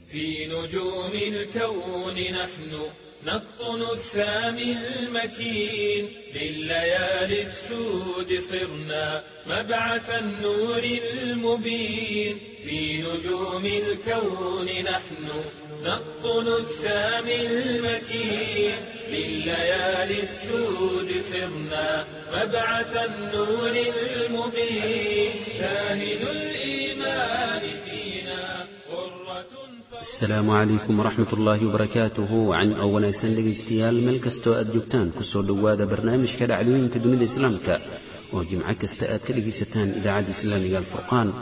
في نجوم الكون نحن نقطن السامي المكين، لليالي السود صرنا مبعث النور المبين. في نجوم الكون نحن نقطن السامي المكين، لليالي السود صرنا مبعث النور المبين. شاهد الإيمان فينا غرة. السلام عليكم ورحمة الله وبركاته. وعن أول سنة استيال ملكستو أدجوكتان كسر دوادة برنامج كدعوين كدون الإسلامك وجمع كستاءات كدقيستان إذاعة إسلامي الفرقان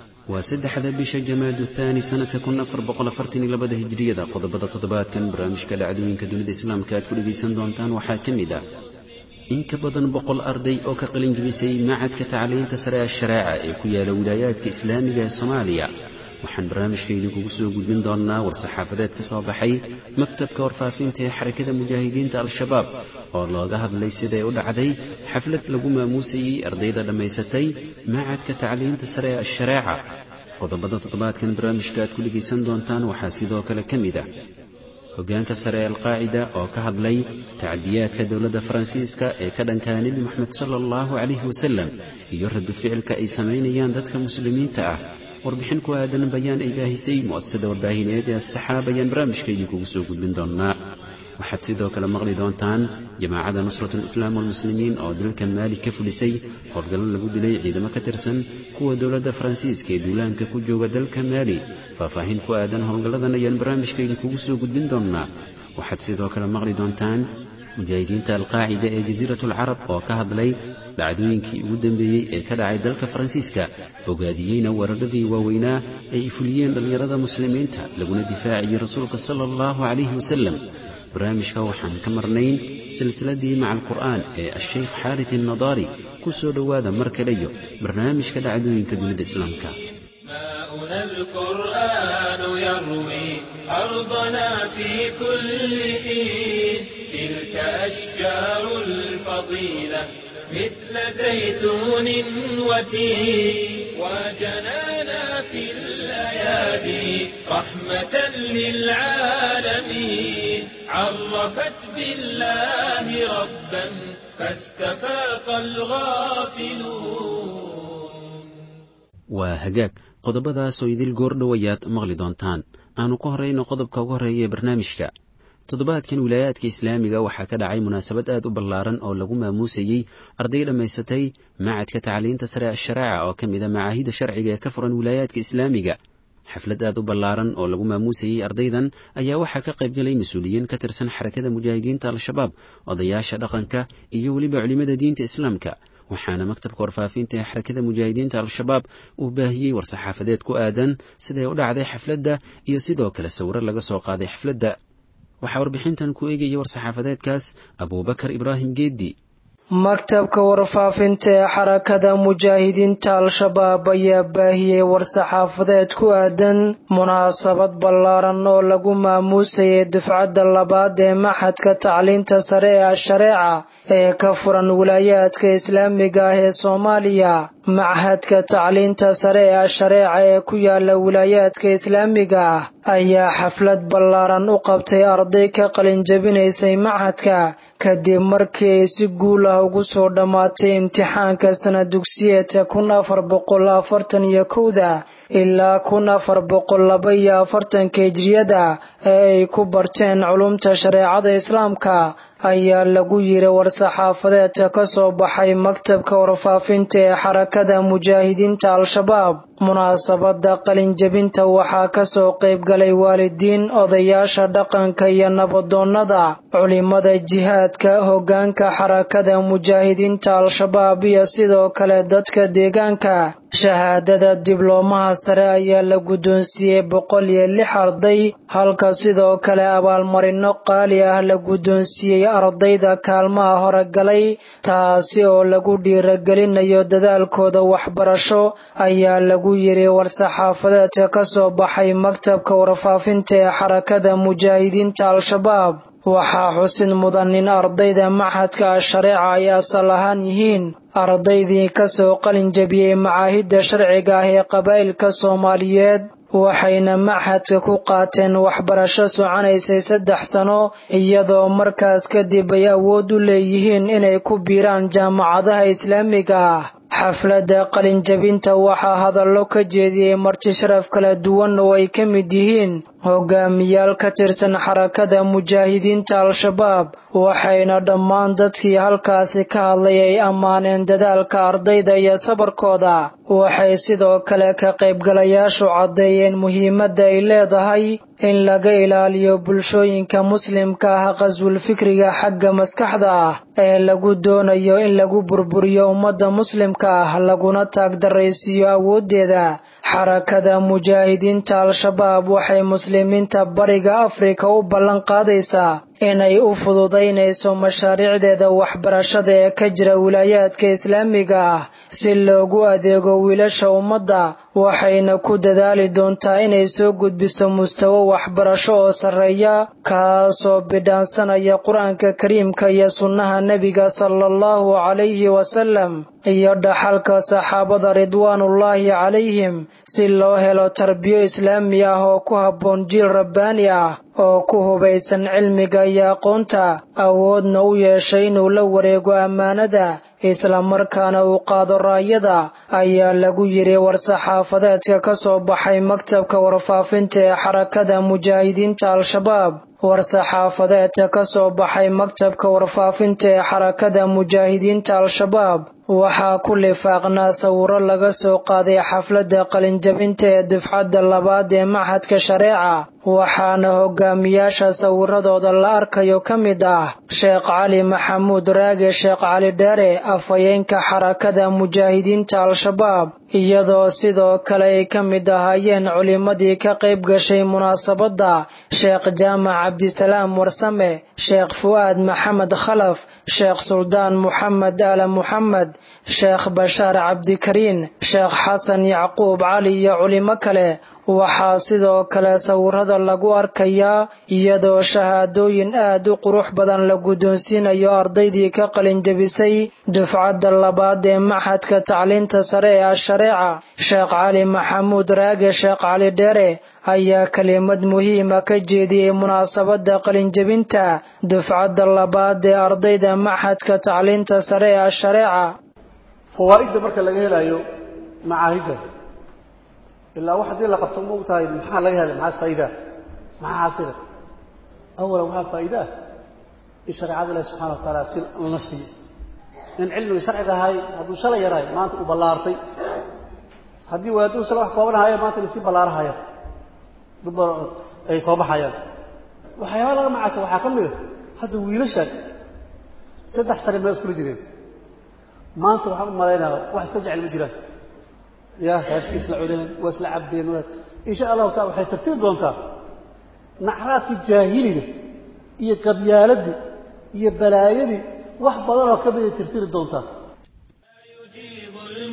وسد بيش جماد الثاني سنة كنا فربقل فرتين لبدا هجرية قضبضة تضبات كان برنامج كدعوين كدون الإسلامك كدقيسان دونتان وحاكم إذا إن كبضن بقل أرضي أو كقلن جبسي معد كتعلين تسرع الشرائع إيكويا لولايات كإسلامية الصومالية. waxaan barnaamijkayda kugu soo gudbin doonaa war-saxaafadeed ka soo baxay maktabka warfaafinta ee xarakada mujaahidiinta al-shabaab oo looga hadlay siday u dhacday xaflad lagu maamuusayey ardayda dhammaysatay macadka tacliinta sare ee shareeca. qodobada toddobaadkan barnaamijka aad ku dhegaysan doontaan waxaa sidoo kale ka mid ah hoggaanka sare ee alqaacida oo ka hadlay tacdiyaadka dowladda faransiiska ee ka dhankaa nebi moxamed sala allahu calayhi wasalam iyo radu ficilka ay samaynayaan dadka muslimiinta ah. warbixin ku aadan bayaan ay baahisay mu'asasada warbaahineed ee saxaaba ayaan barnaamijkaydii kugu soo gudbin doonaa. waxaad sidoo kale maqli doontaan jamaacada nusratul islaam walmuslimiin oo dalka maali ka fulisay howlgallo lagu dilay ciidamo ka tirsan kuwa dowladda faransiiska ee duulaanka ku jooga dalka maali. faahfaahin ku aadan howlgalladan ayaan barnaamijkaydii kugu soo gudbin doonaa. waxaad sidoo kale maqli doontaan mujaahidiinta alqaacida ee jasiiratul carab oo ka hadlay dhacdooyinkii ugu dambeeyey ee ka dhacay dalka faransiiska, ogaadiyeyna weeraradii waaweynaa ay fuliyeen dhallinyarada muslimiinta laguna difaaciyey rasuulka sala allahu calayhi wasalam. barnaamijka waxaan ka marnayn silsiladii maca alqur'aan ee asheykh xaarit innadaari. ku soo dhowaada mar kaleyo barnaamijka dhacdooyinka dunida islaamka. ماؤنا القرآن يروي أرضنا في كل حين، تلك أشجار الفضيلة مثل زيتون وتين، وجنانا في الأيادي رحمة للعالمين، عرفت بالله ربا فاستفاق الغافلون. وهجاك qodobadaas oo idil goordhowayaad maqli doontaan. aanu ku horeyno qodobka ugu horeeya ee barnaamijka. toddobaadkan wilaayaadka islaamiga waxaa ka dhacay munaasabad aad u ballaaran oo lagu maamuusayey arday dhammaysatay macadka tacliinta sare asharaaca oo ka mid a macaahida sharciga ee ka furan wilaayaadka islaamiga. xaflad aad u ballaaran oo lagu maamuusayey ardaydan ayaa waxaa ka qayb galay mas-uuliyiin ka tirsan xarakada mujaahidiinta al-shabaab, odayaasha dhaqanka iyo weliba culimmada diinta islaamka. waxaana maktabka warfaafinta ee xarakada mujaahidiinta al-shabaab uu baahiyey war-saxaafadeed ku aadan siday u dhacday xafladda iyo sidoo kale sawiro laga soo qaaday xafladda. waxaa warbixintan ku eegaya war-saxaafadeedkaas abuubakar ibraahim geeddi. maktabka warfaafinta ee xarakada mujaahidiinta al-shabaab ayaa baahiyey war-saxaafadeed ku aadan munaasabad ballaaran oo lagu maamuusayay dufcadda labaad ee maxadka tacliinta sare ee ashareeca ee ka furan wilaayaadka islaamiga ah ee Soomaaliya. machadka tacliinta sare ee ashareeca ee ku yaala wilaayaadka islaamiga ah ayaa xaflad ballaaran u qabtay arday ka qalin jabinaysay machadka kadib markii ay si guul ah ugu soo dhammaatay imtixaanka sanad dugsiyeedka 1441 ilaa 1442 hijriyada ee ay ku barteen culumta shareecada islaamka, ayaa lagu yiri war-saxaafadeedka ka soo baxay maktabka warfaafinta ee xarakada mujaahidiinta al-shabaab. munaasabada qalin jabinta waxaa ka soo qayb galay waalidiin, odayaasha dhaqanka iyo nabadoonnada, culimada jihaadka, hoggaanka xarakada mujaahidiinta al-shabaab iyo sidoo kale dadka deegaanka. shahaadada dibloomaha sare ayaa la guddoonsiiyey 106 arday, halka sidoo kale abaalmarino qaali ah la guddoonsiiyey ardayda kaalmaha hore galay, taasi oo lagu dhiirigelinayo dadaalkooda waxbarasho, ayaa lagu yiri war-saxaafadeedka ka soo baxay maktabka warfaafinta ee xarakada mujaahidiinta al-shabaab. waxaa xusid mudan in ardayda machadka shareeca ay asal ahaan yihiin ardaydii ka soo qalin jabiyey macaahidda sharciga ah ee qabaa'ilka Soomaaliyeed, waxayna maxadka ku qaateen waxbarasho soconaysay 3 sano iyadoo markaas kadib ay awood u leeyihiin inay ku biiraan jaamacadaha islaamiga ah. xafladda qalinjabinta waxaa hadallo ka jeediyey marti sharaf kala duwan oo ay ka mid yihiin hogaamiyaal ka tirsan xarakada mujaahidiinta al-shabaab, waxayna dhammaan dadkii halkaasi ka hadlay ay ammaaneen dadaalka ardayda iyo sabarkooda. waxay sidoo kale ka qaybgalayaashu caddeeyeen muhiimadda ay leedahay in laga ilaaliyo bulshooyinka muslimka ah qaswul fikriga xagga maskaxda ah ee lagu doonayo in lagu burburiyo ummadda muslimka ah laguna taagdaraysiiyo awooddeeda. xarakada mujaahidiinta al-shabaab waxay muslimiinta bariga Afrika u ballan qaadaysaa inay u fududaynayso mashaariicdeeda waxbarashada ee ka jira wilaayaadka islaamiga ah si loogu adeego wiilasha ummadda, waxayna ku dadaali doontaa inay soo gudbiso mustawa waxbarasho oo sarreeya kaasoo bidhaansanaya qur-aanka kariimka iyo sunnaha nebiga sallallahu calayhi wasallam iyo dhaxalka saxaabada ridwaanullaahi calayhim si loo helo tarbiyo islaami ah oo ku habboon jiil rabbaani ah oo ku hubaysan cilmiga iyo aqoonta, awoodna u yeeshay inuu la wareego ammaanada isla markaana uu qaado raayada, ayaa lagu yiri war-saxaafadeedka ka soo baxay maktabka warfaafinta ee xarakada mujaahidiinta al-shabaab. war-saxaafadeedka ka soo baxay maktabka warfaafinta ee xarakada mujaahidiinta al-shabaab waxaa ku lifaaqnaa sawirro laga soo qaaday xafladda qalinjabinta ee dufcadda 2 ee maxadka shareeca, waxaana hogaamiyaasha sawiradooda la arkayo ka mid ah Sheekh Cali Maxamuud Raage, Sheekh Cali Dheere, afhayeenka xarakada mujaahidiinta al-shabaab, iyadoo sidoo kale ay ka mid ahaayeen culimadii ka qayb gashay munaasabadda Sheekh Jaamac Cabdisalaam Warsame, Sheekh Fuaad Maxamed Khalaf, Sheekh Suldaan Muxamed Ala Muxamed, Sheekh Bashaar Cabdikariin, Sheekh Xasan Yacquub Cali iyo culimo kale. waxaa sidoo kale sawirada lagu arkayaa iyadoo shahaadooyin aad u qurux badan la guddoonsiinayo ardaydii ka qalinjabisay dufcadda 2 ee maxadka tacliinta sare ee shareeca. Sheekh Cali Maxamuud Raage, Sheekh Cali Dheere ayaa kelimad muhiima ka jeediyey munaasabadda qalinjabinta dufcadda 2 ee ardayda maxadka tacliinta sare ee shareeca. fawaa'idda marka laga helayo macaahidda إلا واحد إلا قد تموتها المحل لها المحاس فائدة محاسنة أولا وها فائدة الشرع الله سبحانه وتعالى سير النصي إن علم الشرع هاي هذا شلا يراي ما أنت بلارتي هذه وهذا شلا وحكونا هاي ما أنت نسيب بلار هاي دبر أي صباح هاي وحياة لا معاش وحكمله هذا ويلشان 6 سنين ما يسكر جرين ما أنت وحكم مالنا واستجع المجرى يا هاشكي سلعولين واسلع عبدين إن شاء الله تعالى وحي ترتيب دونتا نحرات الجاهلين إيه قبيالدي إيه بلايدي وحبضنا وكبير ترتيب دونتا يجيب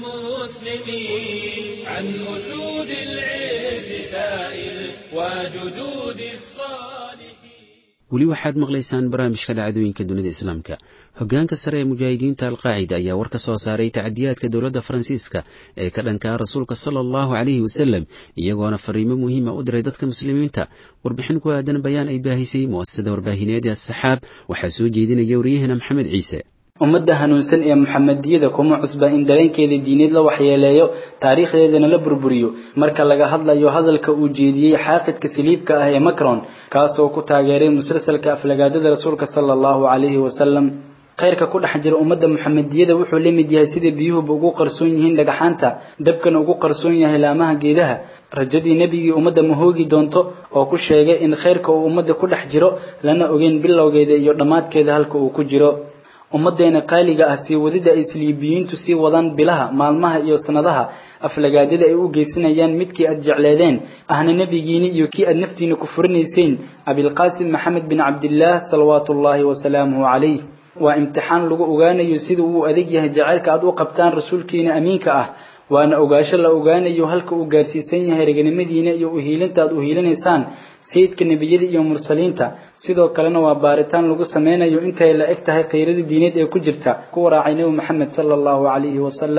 المسلمين عن أسود العز سائل وجدود الصالحين. weli waxaad maqlaysaan barnaamijka dhacdooyinka dunida islaamka. hoggaanka sare ee mujaahidiinta al-qaacida ayaa war ka soo saaray tacadiyaadka dowladda faransiiska ee ka dhanka rasuulka sallallahu calayhi wasallam, iyagoona fariimo muhiima u diray dadka muslimiinta. warbixin ku aadan bayaan ay baahisay mu'asasada warbaahineed ee as-saxaab waxaa soo jeedinaya wariyahana maxamed ciise. ummadda hanuunsan ee muxamadiyada kuma cusba in dareenkeeda diineed la waxyeeleeyo, taariikhdeedana la burburiyo. marka laga hadlayo hadalka uu jeediyey xaaqidka saliibka ah ee Macron, kaasoo ku taageeray musalsalka aflagaadada rasuulka sallallahu calayhi wasallam. khayrka ku dhex jira ummadda muxamadiyada wuxuu la mid yahay sida biyuhu ugu qarsoon yihiin dhagaxaanta, dabkana ugu qarsoon yahay laamaha geedaha. rajadii nabigii ummadda ma hoogi doonto oo ku sheegay in khayrka uu ummadda ku dhex jiro lana ogeyn bilowgeeda iyo dhammaadkeeda halka uu ku jiro. ummadeena qaaliga ah sii wadida ay isliibiyiintu sii wadaan bilaha, maalmaha iyo sanadaha aflagaadada ay u geysanayaan midkii aad jecleedeen ahna nabigiina iyo kii aad naftiina ku furinayseen abil qaasim maxamed bin cabdillah salawaatullaahi wa salaamuhu calayh. waa imtixaan lagu ogaanayo sida uu adeeg yahay jacaylka aad u qabtaan rasuulkiina amiinka ah, waana ogaasho la ogaanayo halka uu gaarsiisan yahay raganimadiina iyo u hiilinta aad u hiilinaysaan sayidka nebiyada iyo mursaliinta. sidoo kalena waa baaritaan lagu sameynayo intay la eg tahay khayradii diineed ee ku jirta kuwa raacay nabi maxamed sallallahu calayhi wasallam.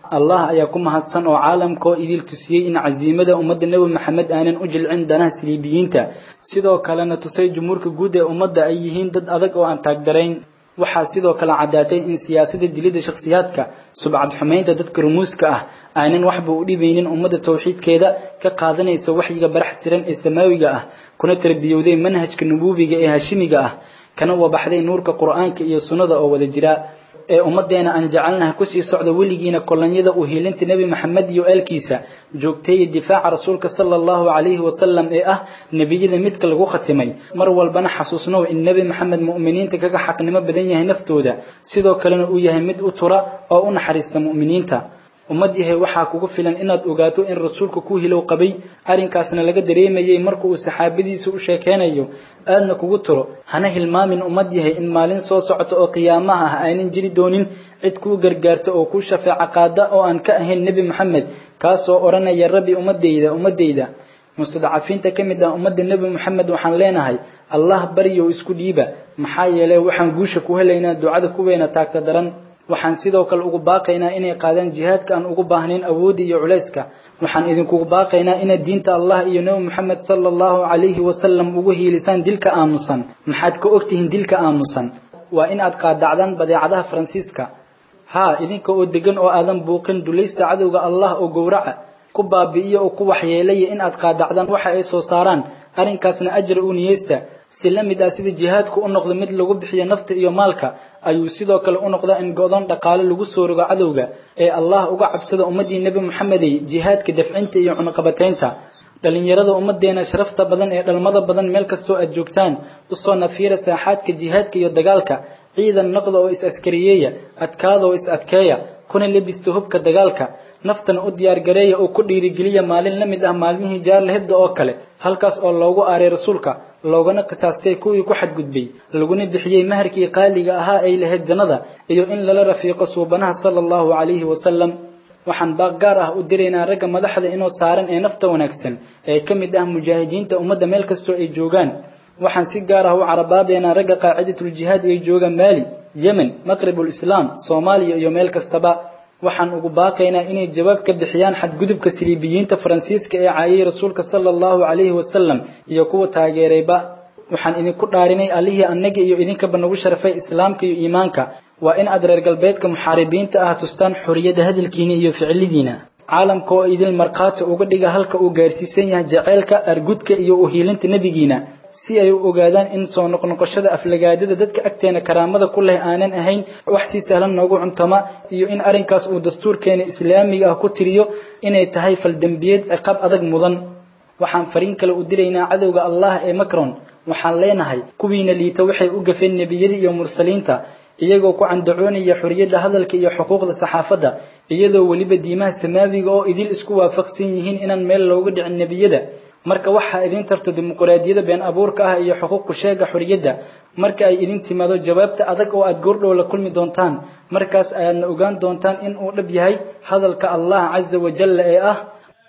allah ayaa ku mahadsan oo caalamkoo idil tusiyey in casiimada ummadda nebi maxamed aanan u jilcin danaha saliibiyiinta sidoo kalena tusay jumhuurka guud ee ummadda ay yihiin dad adag oo aan taagdarayn waxaa sidoo kale caddaatay in siyaasadda dilidda shakhsiyaadka subcad xumaynta dadka rumuuska ah aanan waxba u dhibaynin ummadda tawxiidkeeda ka qaadanaysa waxyiga barax tiran ee samaawiga ah kuna tarbiyowday manhajka nubuubiga ee hashimiga ah kana wabaxday nuurka qur'aanka iyo sunnada oo wada jira ee ummadeena aan jecelnahay ku sii socdo weligiina kolonyada u hiilinta nebi maxamed iyo eelkiisa joogteeyay difaaca rasuulka sallallahu calayhi wasallam ee ah nebiyada midka lagu khatimay mar walbana xasuusnow in nebi maxamed mu'miniinta kaga xaqnimo badan yahay naftooda sidoo kalena uu yahay mid u tura oo u naxariista mu'miniinta ummad yahay waxaa kugu filan inaad ogaato in rasuulku ku hilow qabay arrinkaasna laga dareemayay marka uu saxaabadiisa u sheekeynayo aadna kugu turo hana hilmaamin ummad yahay in maalin soo socota oo qiyaamaha ah aanan jiri doonin cid kuu gargaarta oo kuu shafeeco qaada oo aan ka ahayn nebi maxamed kaasoo odhanaya rabbi ummadayda mustadcafiinta ka mid ah ummadda nebi maxamed waxaan leenahay allah baryo isku dhiiba maxaa yeelay waxaan guusha ku helaynaa ducada kuweena taagta daran waxaan sidoo kale ugu baaqaynaa inay qaadaan jihaadka aan ugu baahnayn awoodda iyo culayska waxaan idinkugu baaqaynaa inaad diinta allah iyo nebi maxamed sallallahu calayhi wasallam ugu hiilisaan dilka aamusan maxaad ka ogtihiin dilka aamusan waa in aad qaadacdaan badeecadaha faransiiska idinka oo degan oo aadan buuqin dulaysta cadowga allah oo gowraca ku baabi'iyo oo ku waxyeelaya in aad qaadacdaan waxa ay soo saaraan arrinkaasna ajra u niyeysta si la mid ah sida jihaadku u noqdo mid lagu bixiyo nafta iyo maalka ayuu sidoo kale u noqdaa in go'doon dhaqaale lagu soo rogo cadowga ee allah uga cabsada ummadii nebi maxamedey jihaadka dafcinta iyo cunaqabataynta dhalinyarada ummadeena sharafta badan ee dhalmada badan meel kastoo aad joogtaan u soo nafiira saaxaadka jihaadka iyo dagaalka ciidan noqda oo is askariyeeya adkaada oo is adkeeya kuna lebista hubka dagaalka naftana u diyaar gareeya oo ku dhiirigeliya maalin la mid ah maalmihii jaarle hebda oo kale halkaas oo loogu aaray rasuulka loogana qisaastay kuwii ku xadgudbay laguna bixiyey maharkii qaaliga ahaa ay lahayd jannada iyo in lala rafiiqo suubanaha sallallahu calayhi wasallam waxaan baaq gaar ah u diraynaa ragga madaxda inoo saaran ee nafta wanaagsan ee ka mid ah mujaahidiinta ummadda meel kastoo ay joogaan waxaan si gaar ah u carabaabeynaa ragga qaacidatul jihaad ee jooga maali yemen maqribul islaam soomaaliya iyo meel kastaba waxaan ugu baaqaynaa inay jawaab ka bixiyaan xadgudubka siliibiyiinta faransiiska ee caayay rasuulka sallallahu calayhi wasallam iyo kuwa taageerayba waxaan idinku dhaarinay allihii annaga iyo idinkaba nagu sharafay islaamka iyo iimaanka waa in aad reer galbeedka muxaaribiinta ah tustaan xorriyadda hadalkiina iyo ficilidiina caalamka oo idil markhaati uga dhiga halka uu gaarsiisan yahay jaceylka argudka iyo uhiilinta nebigiina si ay u ogaadaan in soo noqnoqoshada aflagaadada dadka agteena karaamada ku leh aanan ahayn wax si sahlan noogu cuntama iyo in arrinkaas uu dastuurkeena islaamiga ah ku tiriyo inay tahay faldambiyeed ciqaab adag mudan waxaan fariin kale u diraynaa cadowga allah ee Macron waxaan leenahay kuwiina liita waxay u gafeen nebiyada iyo mursaliinta iyagoo ku candacoonaya xorriyadda hadalka iyo xuquuqda saxaafadda iyadoo waliba diimaha samaawiga oo idil isku waafaqsan yihiin inaan meel looga dhicin nebiyada marka waxa idin tarto dimuqraadiyada been abuurka ah iyo xuquuq ku sheega xorriyadda marka ay idin timaado jawaabta adag oo aad goordhow la kulmi doontaan markaas ayaadna ogaan doontaan in uu dhab yahay hadalka allah azza wa jalla ee ah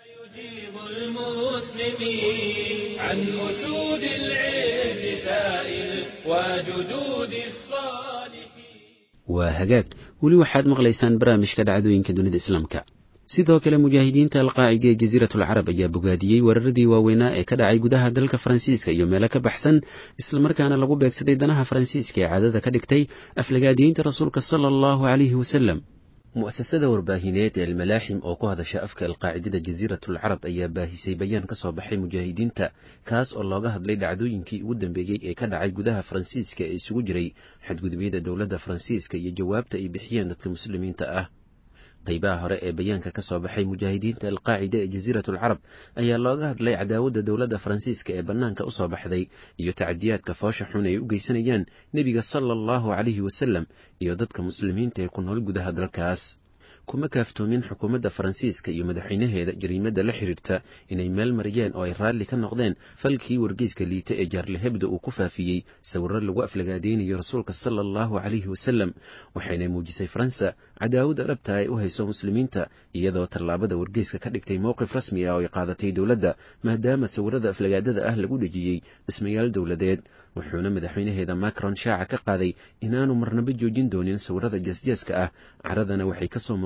يجيب المسلمين عن أسود العز سائل وجدود الصالحين وهجاك ولي waxaad maqlaysaan barnaamijka dhacdooyinka dunida islaamka sidoo kale mujaahidiinta alqaacida ee jasiiratul carab ayaa bogaadiyey weeraradii waaweynaa ee ka dhacay gudaha dalka faransiiska iyo meelo ka baxsan isla markaana lagu beegsaday danaha faransiiska ee caadada ka dhigtay aflagaadiyiinta rasuulka sallallahu calayhi wasallam mu'asasada warbaahineed ee almalaaxim oo ku hadasha afka alqaacidada jasiiratul carab ayaa baahisay bayaan ka soo baxay mujaahidiinta kaas oo looga hadlay dhacdooyinkii ugu dambeeyey ee ka dhacay gudaha faransiiska ee isugu jiray xadgudubyada dowladda faransiiska iyo jawaabta ay bixiyeen dadka muslimiinta ah qaybaha hore ee bayaanka ka soo baxay mujaahidiinta alqaacida ee jasiiratul carab ayaa looga hadlay cadaawadda dowladda faransiiska ee bannaanka u soo baxday iyo tacadiyaadka foosha xun ay u geysanayaan nebiga sala allahu calayhi wasallam iyo dadka muslimiinta ee ku nool gudaha dalkaas kuma kaaftoomin xukuumadda faransiiska iyo madaxweynaheeda jariimadda la xiriirta inay meel mariyeen oo ay raalli ka noqdeen falkii wargeyska liita ee jaarle hebda uu ku faafiyey sawirro lagu aflagaadeynayo rasuulka sala allahu calayhi wasallam waxayna muujisay faransa cadaawada dhabta ay u hayso muslimiinta iyadoo tallaabada wargeyska ka dhigtay mowqif rasmi ah oo ay qaadatay dowladda maadaama sawirrada aflagaadada ah lagu dhejiyey dhismayaal dowladeed wuxuuna madaxweynaheeda Macron shaaca ka qaaday inaanu marnaba joojin doonin sawirrada jasjaaska ah caradana waxay ka soo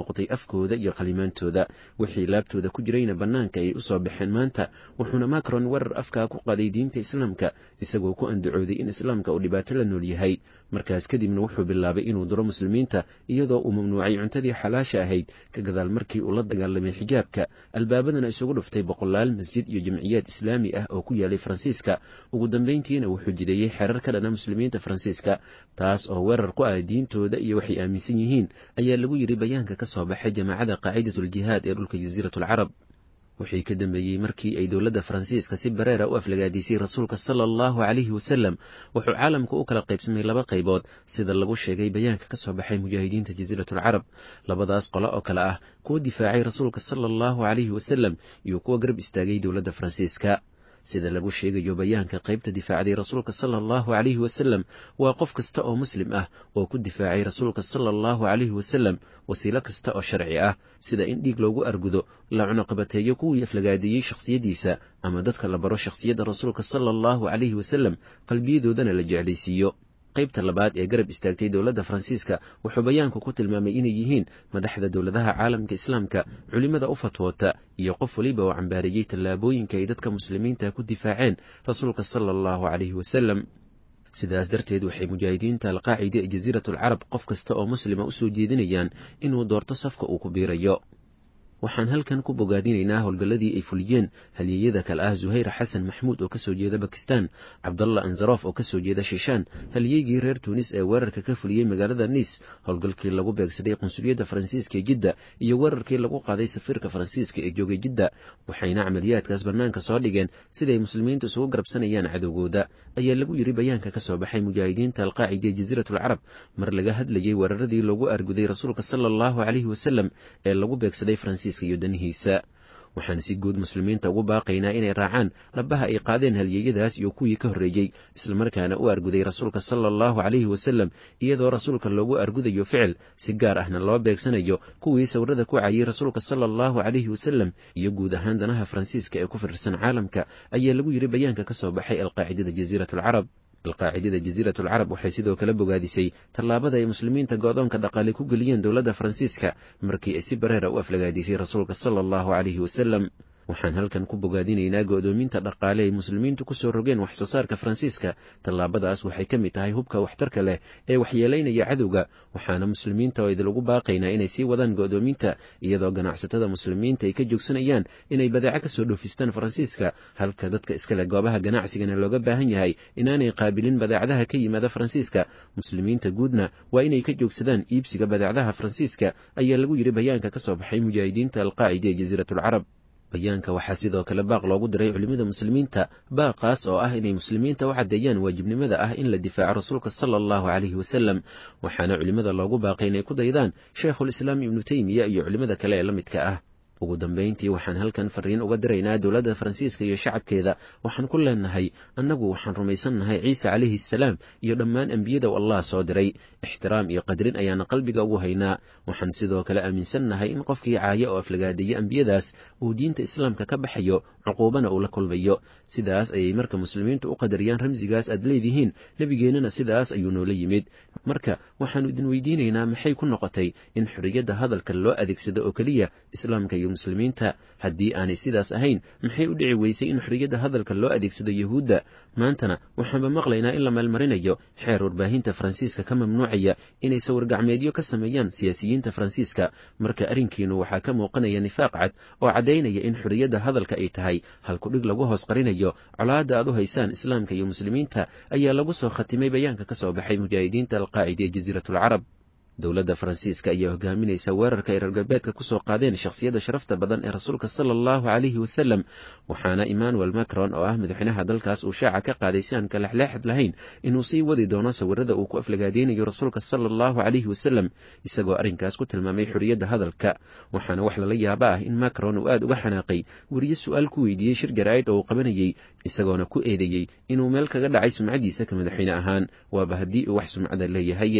noqotay afkooda iyo qalimaantooda wixii laabtooda ku jirayna bannaanka ay u soo baxeen maanta wuxuuna macron weerar afkaa ku qaaday diinta islaamka isagoo ku andacooday in islaamka uu dhibaato la nool yahay markaas kadibna wuxuu bilaabay inuu duro muslimiinta iyadoo uu mamnuucay cuntadii xalaasha ahayd ka gadaal markii uu la dagaalamay xijaabka albaabadana isugu dhuftay boqolaal masjid iyo jamciyaad islaami ah oo ku yaalay faransiiska ugu dambayntiina wuxuu jideeyey xerar ka dhana muslimiinta faransiiska taas oo weerar ku ah diintooda iyo waxay aaminsan yihiin ayaa lagu yidhi bayaanka ka soo baxay jamaacada qaacidatuljihaad ee dhulka jasiiratulcarab wixii ka dambeeyey markii ay dowladda faransiiska si bareera u aflagaadisay rasuulka sala allahu calayhi wasalam wuxuu caalamku u kala qaybsamay laba qaybood sida lagu sheegay bayaanka ka soo baxay mujaahidiinta jasiiratulcarab labadaas qolo oo kale ah kuwa difaacay rasuulka sala allahu calayhi wasalam iyo kuwa garab istaagay dowladda faransiiska sida lagu sheegayo bayaanka qaybta difaacday rasuulka sala allahu calayhi wasalam waa qof kasta oo muslim ah oo ku difaacay rasuulka sala allahu calayhi wasalam wasiilo kasta oo sharci ah sida in dhiig loogu argudo la cunuqabateeyo kuwii aflagaadeeyey shakhsiyaddiisa ama dadka la baro shakhsiyadda rasuulka sala allahu calayhi wasalam qalbiyadoodana la jeclaysiiyo qaybta labaad ee garab istaagtay dowladda faransiiska wuxuu bayaanku ku tilmaamay inay yihiin madaxda dowladaha caalamka islaamka culimmada u fatwoota iyo qof waliba oo cambaareeyey tallaabooyinka ay dadka muslimiinta ku difaaceen rasuulka sala allahu calayhi wasalam sidaas darteed waxay mujaahidiinta alqaacida ee jasiiratulcarab qof kasta oo muslima u soo jeedinayaan inuu doorto safka uu ku biirayo waxaan halkan ku bogaadinaynaa howlgalladii ay fuliyeen halyeeyada kale ah zuhayr xasan maxmuud oo ka soo jeeda bakistan cabdalla anzarof oo ka soo jeeda shiishaan halyeygii reer tuunis ee weerarka ka fuliyey magaalada niis howlgalkii lagu beegsaday qunsuliyadda faransiiska ee jidda iyo weerarkii lagu qaaday safiirka faransiiska ee joogay jidda waxayna camaliyaadkaas bannaanka soo dhigeen siday muslimiintu isugu garabsanayaan cadowgooda ayaa lagu yidhi bayaanka ka soo baxay mujaahidiinta alqaacida ee jasiiratulcarab mar laga hadlayey weeraradii loogu arguday rasuulka sala allahu calayhi wasalam ee lagu beegsaday faransiiska iyo danihiisa waxaan si guud muslimiinta ugu baaqaynaa inay raacaan dhabaha ay qaadeen halyeeyadaas iyo kuwii ka horreeyey islamarkaana u arguday rasuulka sala allahu calayhi wasalam iyadoo rasuulka loogu argudayo ficil si gaar ahna loo beegsanayo kuwii sawirada ku cayey rasuulka sala allahu calayhi wasalam iyo guud ahaan danaha faransiiska ee ku firirsan caalamka ayaa lagu yidhi bayaanka ka soo baxay alqaacidada jasiiratulcarab alqaacidada jasiiratulcarab waxay sidoo kale bogaadisay tallaabada ay muslimiinta go-doonka dhaqaale ku geliyeen dowladda faransiiska markii ay si bareera u aflagaadisay rasuulka sala allahu calayhi wasalam waxaan halkan ku bogaadinaynaa go'doominta dhaqaale ay muslimiintu ku soo rogeen wax soo saarka faransiiska tallaabadaas waxay ka mid tahay hubka waxtarka leh ee waxyeelaynaya cadowga waxaana muslimiinta oo idilagu baaqaynaa inay sii wadaan go'doominta iyadoo ganacsatada muslimiinta ay ka joogsanayaan inay badeeco ka soo dhoofistaan faransiiska halka dadka iskale goobaha ganacsigana looga baahan yahay inaanay qaabilin badeecadaha ka yimaada faransiiska muslimiinta guudna waa inay ka joogsadaan iibsiga badeecadaha faransiiska ayaa lagu yidhi bayaanka ka soo baxay mujaahidiinta alqaacida ee jasiiratulcarab bayaanka waxaa sidoo kale baaq loogu diray culimmada muslimiinta baaqaas oo ah inay muslimiinta u caddeeyaan waajibnimada ah in la difaaco rasuulka sala allahu calayhi wasalam waxaana culimmada loogu baaqay inay ku daydaan shaykhulislaam ibnu teymiya iyo culimmada kale ee la midka ah ugu dambayntii waxaan halkan fariin uga diraynaa dowladda faransiiska iyo shacabkeeda waxaan ku leenahay annagu waxaan rumaysannahay ciise calayhi salaam iyo dhammaan ambiyada u allah soo diray ixtiraam iyo qadrin ayaana qalbiga ugu haynaa waxaan sidoo kale aaminsannahay in qofkii caaya oo aflagaadeeya ambiyadaas uu diinta islaamka ka baxayo cuquubana uu la kulmayo sidaas ayay marka muslimiintu u qadariyaan ramsigaas aad leedihiin nebigeennana sidaas ayuu noola yimid marka waxaannu idin weydiinaynaa maxay ku noqotay in xorriyadda hadalka loo adeegsado oo keliya islaamka iyo muslimiinta haddii aanay sidaas ahayn maxay u dhici weysay in xorriyadda hadalka loo adeegsado yuhuudda maantana waxaanba maqlaynaa in la meelmarinayo xeer warbaahinta faransiiska ka mamnuucaya inay sawir-gacmeedyo ka sameeyaan siyaasiyiinta faransiiska marka arrinkiinu waxaa ka muuqanaya nifaaq cad oo caddaynaya in xorriyadda hadalka ay tahay halkudhig lagu hoos qarinayo colaadda aad u haysaan islaamka iyo muslimiinta ayaa lagu soo khatimay bayaanka ka soo baxay mujaahidiinta alqaacida ee jasiiratulcarab dowladda faransiiska ayaa hogaaminaysa weerarka ay reer galbeedka ku soo qaadeen shakhsiyadda sharafta badan ee rasuulka sala allahu calayhi wasalam waxaana emmanuel macron oo ah madaxweynaha dalkaas uu shaaca ka qaaday si aan kalexleexad lahayn inuu sii wadi doono sawirada uu ku aflagaadeynayo rasuulka sala allahu calayhi wasalam isagoo arrinkaas ku tilmaamay xorriyadda hadalka waxaana wax lala yaaba ah in macron uu aad uga xanaaqay weriye su'aal ku weydiiyey shir jaraa'id oo uu qabanayey isagoona ku eedeeyey inuu meel kaga dhacay sumcadiisa ka madaxweyne ahaan waaba haddii uu wax sumcada leeyahay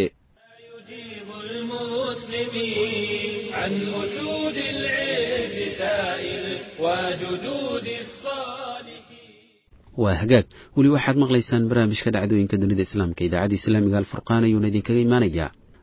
عن أسود العز سائل وجدود الصالحين waa hagaag weli waxaad maqlaysaan barnaamijka dhacdooyinka dunida islaamka idaacadda islaamiga alfurqaan ayuuna idinkaga imaanayaa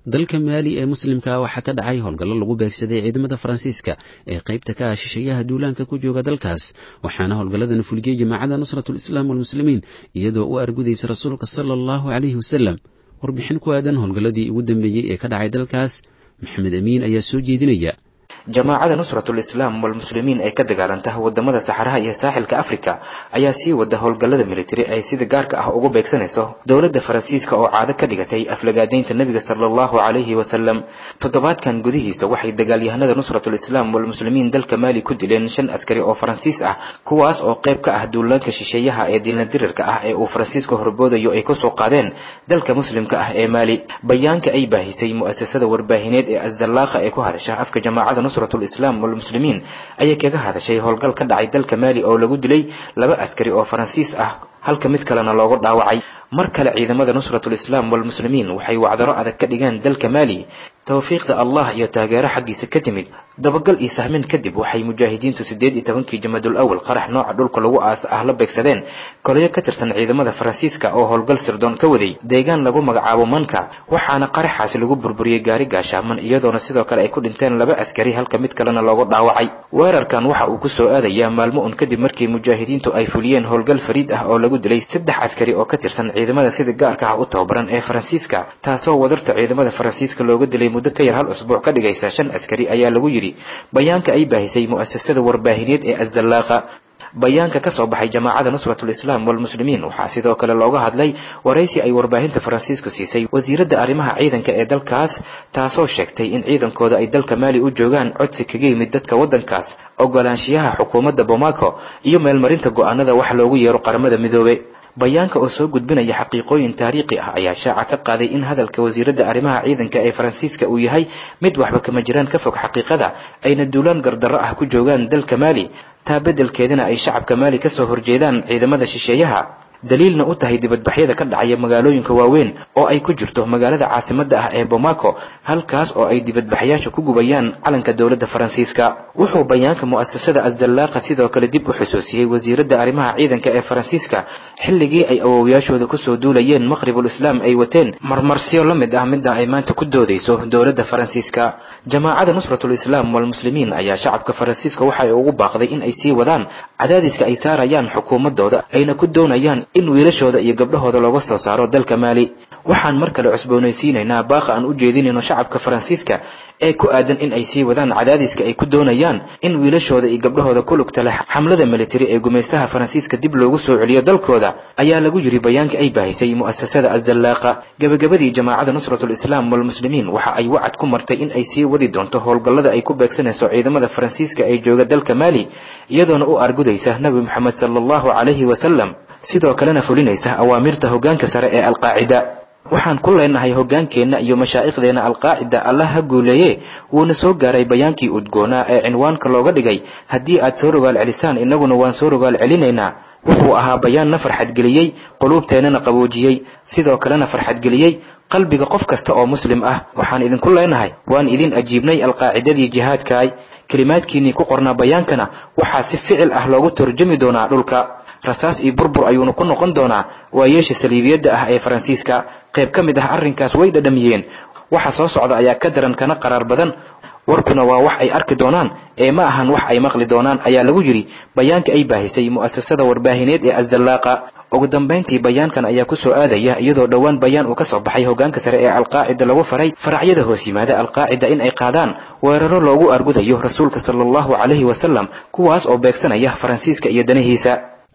dalka maali ee muslimka waxaa ka dhacay howlgallo lagu beegsaday ciidamada faransiiska ee qaybta ka ah shisheeyaha duulaanka ku jooga dalkaas waxaana howlgalladan fuliyey jamaacada nusratul islaam walmuslimiin iyadoo u argudaysa rasuulka sala allahu calayhi wasalam warbixin ku aadan howlgalladii ugu dambeeyey ee ka dhacay dalkaas maxamed amiin ayaa soo jeedinaya. jamaacada nusratul islaam walmuslimiin ee ka dagaalanta wadamada saxaraha iyo saaxilka afrika ayaa sii wada howlgallada militari ay sida gaarka ah ugu beegsanayso dowladda faransiiska oo caado ka dhigatay aflagaadaynta nebiga sallallahu calayhi wasalam. toddobaadkan gudihiisa waxay dagaalyahanada nusratul islaam walmuslimiin dalka maali ku dileen 5 askari oo faransiis ah kuwaas oo qayb ka ah duulaanka shisheeyaha ee diinadirirka ah ee uu faransiisku horboodayo ay kusoo qaadeen dalka muslimka ah ee maali. bayaanka ay baahisay mu'asasada warbaahineed ee azzallaaqa ee ku hadasha afka jamaacada nusratul islaam walmuslimiin ayay kaga hadashay howlgal ka dhacay dalka maali oo lagu dilay 2 askari oo faransiis ah halka mid kalena loogu dhaawacay. mar kale ciidamada nusratul islaam walmuslimiin waxay wacdaro adag ka dhigeen dalka maali tawfiiqda allah iyo taageero xaggiisa ka timid. dabagal iyo sahmin kadib waxay mujaahidiintu 18 jamadul awal qarax nooca dhulka lagu aas ah la beegsadeen koliyo ka tirsan ciidamada faransiiska oo howlgal sirdoon ka waday deegaan lagu magacaabo manka waxaana qaraxaasi lagu burburiyey gaari gaashaaman iyadoona sidoo kale ay ku dhinteen 2 askari halka mid kalena loogu dhaawacay. weerarkan waxa uu ku soo aadayaa maalmo un kadib markii mujaahidiintu ay fuliyeen howlgal fariid ah oo lagu dilay 3 askari oo ka tirsan ciidamada sida gaarka ah u tababaran ee faransiiska taasoo wadarta ciidamada faransiiska looga dilay muddo ka yar 1 usbuuc ka dhigaysa 5 askari ayaa lagu yiri bayaanka ay baahisay mu'asasada warbaahineed ee azzallaaqa. bayaanka ka soo baxay jamaacada nusratul islaam walmuslimiin waxaa sidoo kale looga hadlay waraysi ay warbaahinta faransiisku siisay wasiiradda arrimaha ciidanka ee dalkaas taasoo sheegtay in ciidankooda ay dalka maali u joogaan codsi kaga yimid dadka waddankaas ogolaanshiyaha xukuumadda Bamako iyo meelmarinta go'aanada wax loogu yeero qaramada midoobay. bayaanka oo soo gudbinaya xaqiiqooyin taariikhi ah ayaa shaaca ka qaaday in hadalka wasiiradda arrimaha ciidanka ee faransiiska uu yahay mid waxba kama jiraan ka fog xaqiiqada ayna duulaan gardarro ah ku joogaan dalka maali taa beddelkeedana ay shacabka maali ka soo horjeedaan ciidamada shisheeyaha daliilna u tahay dibadbaxyada ka dhacaya magaalooyinka waaweyn oo ay ku jirto magaalada caasimadda ah ee Bamako halkaas oo ay dibadbaxyaashu ku gubayaan calanka dowladda faransiiska. wuxuu bayaanka mu'asasada azzallaaqa sidoo kale dib u xusuusiyey wasiiradda arrimaha ciidanka ee faransiiska xilligii ay awoowayaashooda ku soo duulayeen maqribul islaam ay wateen marmarsiyo la mid ah midda ay maanta ku doodayso dowladda faransiiska. jamaacada nusratul islaam walmuslimiin ayaa shacabka faransiiska waxay ugu baaqday in ay sii wadaan cadaadiska ay saarayaan xukuumadooda ayna ku doonayaan in wiilashooda iyo gabdhahooda looga soo saaro dalka maali. waxaan mar kale cusboonaysiinaynaa baaqa aan u jeedinayno shacabka faransiiska ee ku aadan in ay sii wadaan cadaadiska ay ku doonayaan in wiilashooda iyo gabdhahooda ku lugta leh xamlada militari ee gumaystaha faransiiska dib loogu soo celiyo dalkooda ayaa lagu yiri bayaanka ay baahisay mu'asasada azzallaaqa. gabagabadii jamaacada nusratul islaam walmuslimiin waxa ay wacad ku martay in ay sii wadi doonto howlgallada ay ku beegsanayso ciidamada faransiiska ee jooga dalka maali iyadoona u argudaysa nabi maxamed sallallahu calayhi wasallam sidoo kalena fulinaysa awaamirta hoggaanka sare ee alqaacida. waxaan ku leenahay hoggaankeenna iyo mashaa'ikhdeena alqaacida allah ha guuleeye wuuna soo gaaray bayaankii udgoonaa ee cinwaanka looga dhigay haddii aad soo rogaal celisaan innaguna waan soo rogaal celinaynaa. wuxuu ahaa bayaan na farxadgeliyey quluubteennana qaboojiyey sidoo kalena farxadgeliyey qalbiga qof kasta oo muslim ah. waxaan idinku leenahay waan idin ajiibnay alqaacidadii jihaadkaay kelimaadkiinnii ku qornaa bayaankana waxaa si ficil ah loogu turjumi doonaa dhulka rasaas iyo burbur ayuuna ku noqon doonaa waayeesha saliibiyadda ah ee faransiiska. qayb ka mid ah arrinkaas way dhadhamiyeen waxa soo socda ayaa ka daran kana qaraar badan warkuna waa wax ay arki doonaan ee ma ahan wax ay maqli doonaan ayaa lagu yiri bayaanka ay baahisay mu'asasada warbaahineed ee azzallaaqa. ugu dambeyntii bayaankan ayaa ku soo aadaya iyadoo dhowaan bayaan uu ka soo baxay hoggaanka sare ee alqaacida lagu faray faracyada hoos yimaada alqaacida in ay qaadaan weeraro loogu argudayo rasuulka sallallahu calayhi wasallam kuwaas oo beegsanaya faransiiska iyo danahiisa.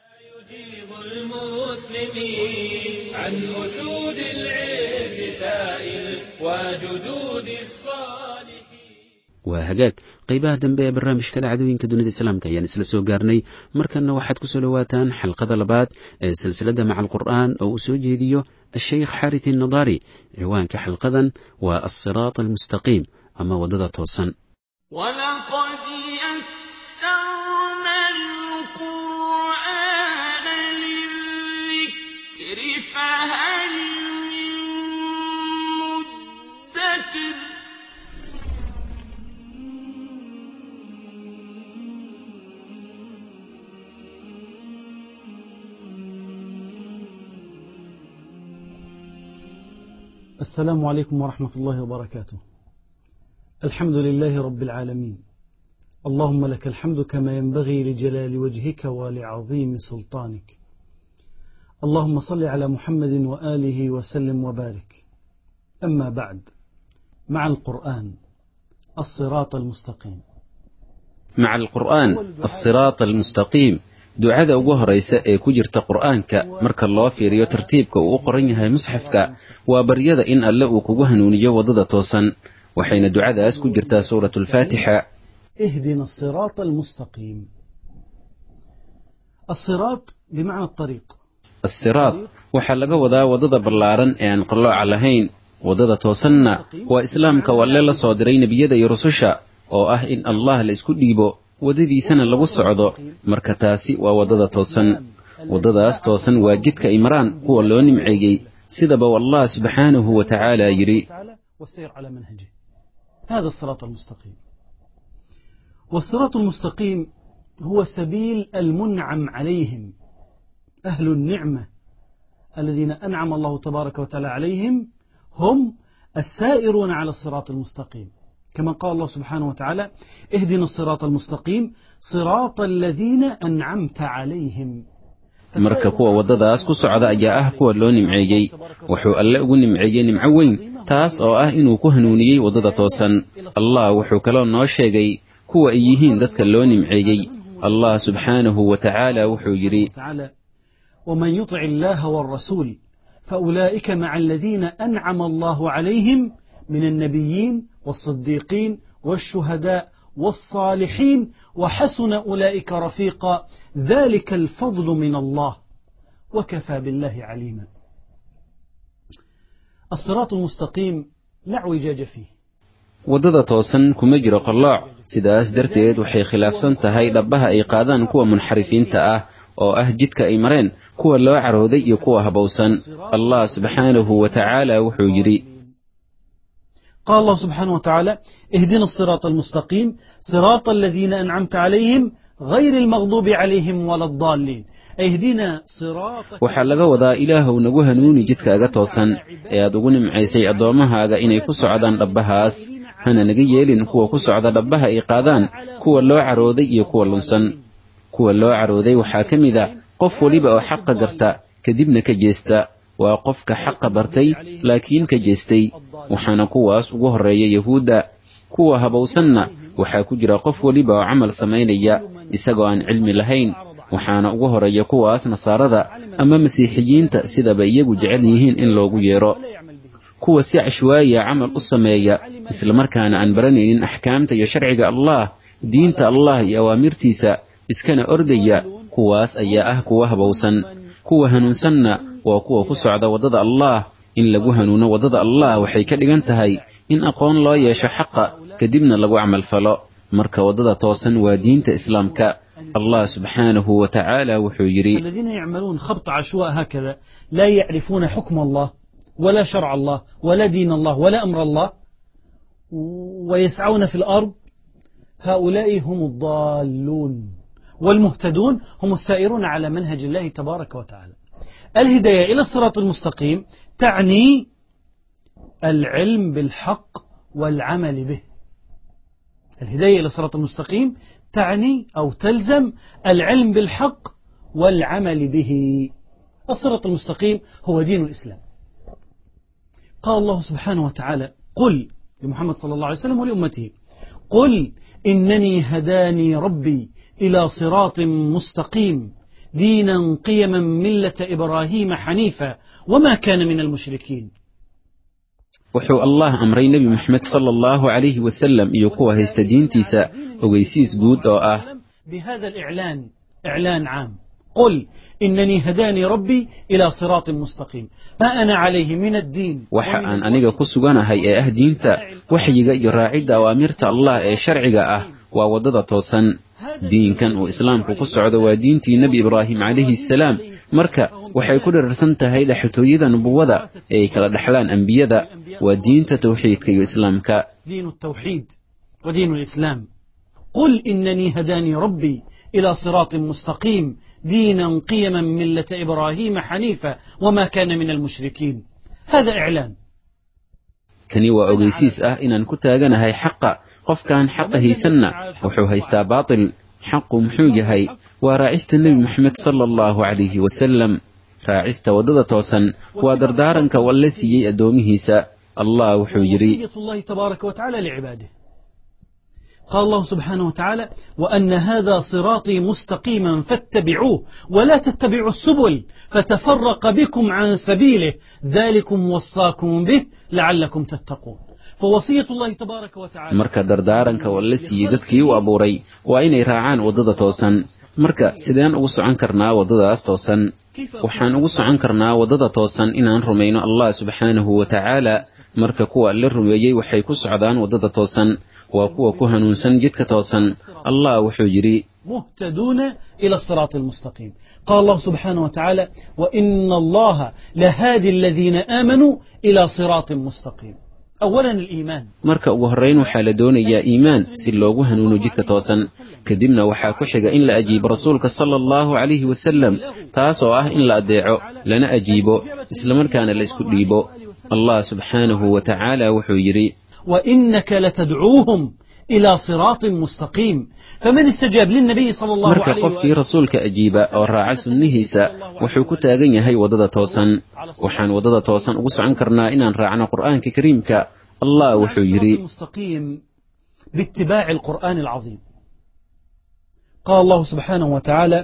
waa hagaag qaybaha dambe ee barnaamijka dhacdooyinka dunida islaamka ayaan isla soo gaarnay markana waxaad ku soo dhawaataan xalqada labaad ee silsiladda maca alqur'aan oo uu soo jeediyo الشيخ حارث النضاري. ciwaanka xalqadan waa الصراط المستقيم ama wadada toosan. السلام عليكم ورحمة الله وبركاته. الحمد لله رب العالمين، اللهم لك الحمد كما ينبغي لجلال وجهك ولعظيم سلطانك. اللهم صل على محمد وآله وسلم وبارك. أما بعد، مع القرآن الصراط المستقيم. مع القرآن الصراط المستقيم ducada ugu horeysa ee ku jirta qur'aanka marka loo fiiriyo tartiibka uu u qoran yahay musxafka waa baryada in alle uu kugu hanuuniyo wadada toosan waxayna ducadaas ku jirtaa suuratul faatixa. اهدنا الصراط المستقيم. الصراط بمعنى الطريق. الصراط waxaa laga wadaa wadada ballaaran ee aan qallooca lahayn. wadada toosanna waa islaamka walle la soo diray nebiyada iyo rususha oo ah in allah la isku dhiibo wadadiisana lagu socdo marka taasi waa wadada toosan. wadadaas toosan waa jidka ay maraan kuwa loo nimceeyey sidaba allah subxaanahu wa tacaala yidhi هذا الصراط المستقيم. والصراط المستقيم هو سبيل المنعم عليهم، أهل النعمة الذين أنعم الله تبارك وتعالى عليهم هم السائرون على الصراط المستقيم، كما قال الله سبحانه وتعالى اهدنا الصراط المستقيم صراط الذين أنعمت عليهم. marka kuwa wadadaas ku socda ayaa ah kuwa loo nimceeyey wuxuu alle ugu nimceeyey nimco weyn taas oo ah inuu ku hanuuniyey wadada toosan. allah wuxuu kaloo noo sheegay kuwa ay yihiin dadka loo nimceeyey. allah subxaanahu wa tacaala wuxuu yidhi ومن يطع الله والرسول فأولئك مع الذين أنعم الله عليهم من النبيين والصديقين والشهداء والصالحين وحسن أولئك رفيقا ذلك الفضل من الله وكفى بالله عليما. الصراط المستقيم لا اعوجاج فيه. wadada toosan kuma jiro qallooc sidaas darteed waxay khilaafsan tahay dhabbaha ay qaadaan kuwa munxarifiinta ah oo ah jidka ay mareen kuwa loo carooday iyo kuwa habowsan. allah subxaanahu wa tacaala wuxuu yidhi قال الله سبحانه وتعالى اهدنا الصراط المستقيم صراط الذين أنعمت عليهم غير المغضوب عليهم ولا الضالين. اهدنا صراط waxaa laga wadaa ilaahow nagu hanuuni jidkaaga toosan ee aad ugu nimcaysay addoommahaaga inay ku socdaan dhabbahaas hana naga yeelin kuwa ku socda dhabbaha ay qaadaan kuwa loo carooday iyo kuwa lunsan. kuwa loo carooday waxaa ka mid a qof weliba oo xaqa garta kadibna ka jeesta. waa qofka xaqa bartay laakiin ka jeestay waxaana kuwaas ugu horreeya yahuudda. kuwa habowsanna waxaa ku jira qof weliba oo camal samaynaya isagoo aan cilmi lahayn waxaana ugu horreeya kuwaas nasaarada ama masiixiyiinta sidaba iyagu jecel yihiin in loogu yeero. kuwa si cashwaaya camal u sameeya islamarkaana aan baranaynin axkaamta iyo sharciga allah diinta allah iyo awaamirtiisa iskana ordaya kuwaas ayaa ah kuwa habowsan. kuwa hanuunsanna waa kuwa ku socda waddada allah. in lagu hanuuno waddada allah waxay ka dhigan tahay in aqoon loo yeesho xaqa kadibna lagu camal falo. marka waddada toosan waa diinta islaamka. الله سبحانه وتعالى وحيري الذين يعملون خبط عشواء هكذا لا يعرفون حكم الله ولا شرع الله ولا دين الله ولا أمر الله ويسعون في الأرض هؤلاء هم الضالون، والمهتدون هم السائرون على منهج الله تبارك وتعالى. الهداية إلى الصراط المستقيم تعني العلم بالحق والعمل به. الهداية إلى الصراط المستقيم تعني أو تلزم العلم بالحق والعمل به. الصراط المستقيم هو دين الإسلام. قال الله سبحانه وتعالى قل لمحمد صلى الله عليه وسلم ولأمته قل إنني هداني ربي إلى صراط مستقيم دينا قيما ملة إبراهيم حنيفا وما كان من المشركين. wuxuu allah amray nebi moxamed sala allahu calayhi wasalam iyo kuwa haysta diintiisa ogeysiis guud oo ah بهذا إعلان عام قل إنني هداني ربي إلى صراط مستقيم ما أنا عليه من الدين. waxa aan aniga ku suganahay ee ah diinta waxyiga iyo raacidda awaamirta allah ee sharciga ah waa waddada toosan. diinkan uu islaamku ku socdo waa diintii nebi ibraahim calayhi salaam. marka waxay ku dhararsan tahay dhaxaltooyada nubuwada ee ay kala dhaxlaan ambiyada. waa diinta tawxiidka iyo islaamka. دين التوحيد ودين الإسلام. قل إنني هداني ربي إلى صراط مستقيم دينا قيما ملة إبراهيم حنيفا وما كان من المشركين. هذا إعلان kani waa ogeysiis ah inaan ku taaganahay xaqa qofkaan xaqa haysanna wuxuu haystaa baatil xaqu muxuu yahay waa raacista nebi moxamed sala allahu calayhi wasalam raacista waddada toosan waa dardaaranka uu alle siiyey addoomihiisa allah wuxuu yidhi قال الله سبحانه وتعالى وأن هذا صراطي مستقيما فاتبعوه ولا تتبعوا السبل فتفرق بكم عن سبيله ذلكم وصاكم به لعلكم تتقون فوصية الله تبارك وتعالى marka dardaaranka walla siiyey dadkii u abuuray waa inay raacaan waddada toosan marka sideen ugu socon karnaa waddadaas toosan waxaan ugu socon karnaa waddada toosan inaan rumayno allah subxaanahu wa tacaala marka kuwa la rumeeyey waxay ku socdaan waddada toosan waa kuwa ku hanuunsan jidka toosan allah wuxuu yidhi مهتدون إلى الصراط المستقيم قال الله سبحانه وتعالى وإن الله لهادي الذين آمنوا إلى صراط مستقيم أولا الإيمان marka ugu horrayn waxaa la doonayaa iimaan si loogu hanuuno jidka toosan kadibna waxaa ku xiga in la ajiibo rasuulka sala allahu calayhi wasalam taas oo ah in la adeeco lana ajiibo islamarkaana la isku dhiibo allah subxaanahu wa tacaala wuxuu yidhi وإنك لتدعوهم إلى صراط مستقيم فمن استجاب للنبي صلى الله عليه marka qofkii rasuulka ajiiba oo raaca sunnihiisa wuxuu ku taagan yahay waddada toosan waxaan waddada toosan ugu socon karnaa inaan raacno qur'aanka kariimka allah wuxuu yidhi باتباع القرآن العظيم قال الله سبحانه وتعالى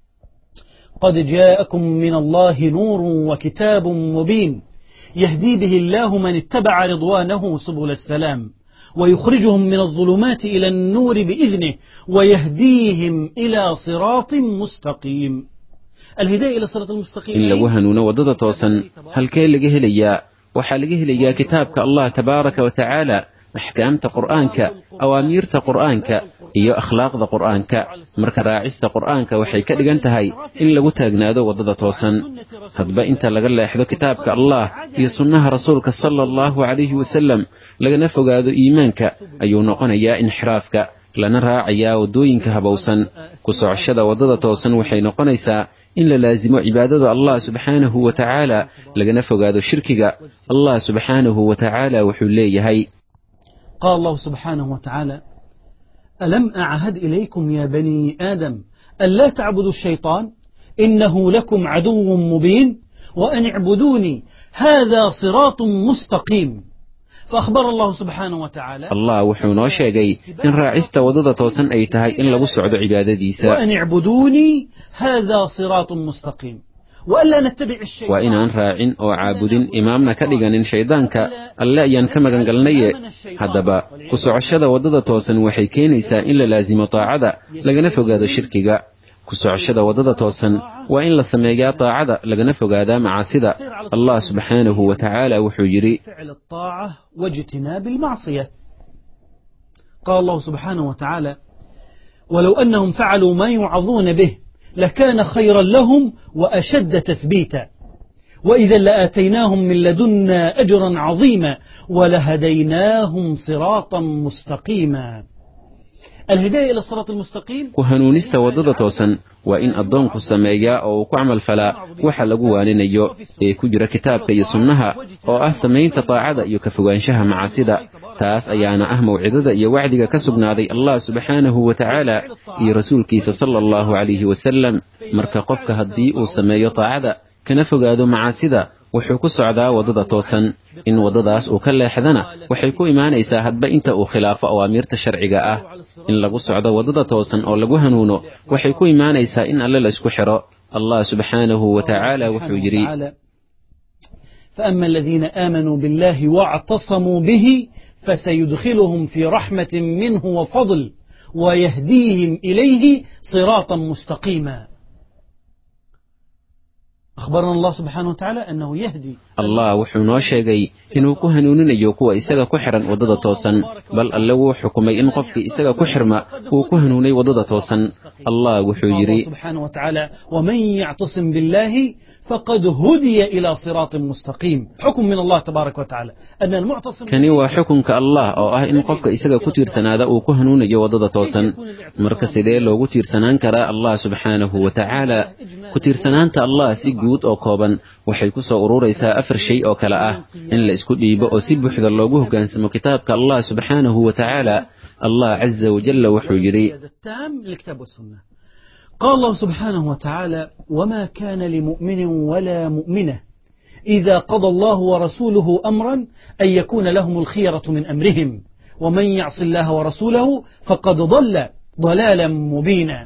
قد جاءكم من الله نور وكتاب مبين يهدي به الله من اتبع رضوانه سبل السلام ويخرجهم من الظلمات إلى النور بإذنه ويهديهم إلى صراط مستقيم الهداية إلى صراط المستقيم إن لو هنونا وضد توسن هل كان لقيه ليا وحلقيه ليا كتابك الله تبارك وتعالى أحكامت قرآنك أواميرت قرآنك iyo akhlaaqda qur'aanka marka raacista qur'aanka waxay ka dhigan tahay in lagu taagnaado waddada toosan hadba inta laga leexdo kitaabka allah iyo sunnaha rasuulka sala allahu calayhi wasalam lagana fogaado iimaanka ayuu noqonayaa inxiraafka lana raacayaa waddooyinka habowsan ku socoshada waddada toosan waxay noqonaysaa in la laasimo cibaadada allah subxaanahu wa tacaala lagana fogaado shirkiga allah subxaanahu wa tacaala wuxuu leeyahay qaala allahu subxaanahu wa tacaala ألم أعهد إليكم يا بني آدم ألا تعبدوا الشيطان إنه لكم عدو مبين وأن اعبدوني هذا صراط مستقيم فأخبر الله سبحانه وتعالى الله وحونا شيغي إن راعست وضد توسن أي تهي إن لغو سعود عبادة ديسا وأن اعبدوني هذا صراط مستقيم وألا نتبع الشيطان وإن أن راعين أو عابدين إمامنا كدغان شيطانك ألا أيان كما قلني هدبا كسعشدا وددا توسن وحي كينيسا إلا لازم طاعدا لغنا فوغادا شركيغا كسعشدا وددا توسن وإن لسميغا طاعدا لغنا فوغادا معاصدا الله سبحانه وتعالى وحجري فعل الطاعة واجتناب المعصية قال الله سبحانه وتعالى ولو أنهم فعلوا ما يوعظون به لكان خيرا لهم وأشد تثبيتا وإذا لآتيناهم من لدنا أجرا عظيما ولهديناهم صراطا مستقيما الهداية إلى الصراط المستقيم وهنونست ودد توسن وإن أدونك السمايا أو كعمل فلا وحلقوا وانينيو كجر كتابك يسنها أو أهسمين تطاعد يكفوانشها مع سيدا تاس أيانا أهم عدد يوعدك كسبنا ذي الله سبحانه وتعالى رسولك صلى الله عليه وسلم مرك قفك هدي السمايا طاعد كنفقادو مع سيدا wuxuu ku socdaa waddada toosan in waddadaas uu ka leexdana waxay ku imaanaysaa hadba inta uu khilaafo awaamiirta sharciga ah in lagu socdo waddada toosan oo lagu hanuuno waxay ku imaanaysaa in alle la isku xiro allah subxaanahu wa tacaala wuxuu yidhi فأما الذين آمنوا بالله واعتصموا به فسيدخلهم في رحمة منه وفضل ويهديهم إليه صراطا مستقيما أخبرنا الله سبحانه وتعالى أنه يهدي الله وحنا شيء إنه كهنون يوكو إسجا كحرا وضد توسن بل الله حكمي إن قفك إسجا كحرما وكهنوني وضد توسن الله وحيري سبحانه وتعالى ومن يعتصم بالله فقد هدي إلى صراط مستقيم حكم من الله تبارك وتعالى أن المعتصم كان وحكم كالله أو إن قفك إسجا كتير سنادا وكهنون يوضد توسن مركز دير لو كتير سنان كرا الله سبحانه وتعالى كتير سنان الله سجود guud oo kooban waxay ku soo ururaysaa 4 shay oo kala ah in la isku dhiibo oo si buuxda loogu hoggaansamo kitaabka Allah subhanahu wa ta'ala. Allah azza wa jalla wuxuu yiri قال الله سبحانه وتعالى وما كان لمؤمن ولا مؤمنة إذا قضى الله ورسوله أمرا أن يكون لهم الخيرة من أمرهم ومن يعص الله ورسوله فقد ضل ضلالا مبينا.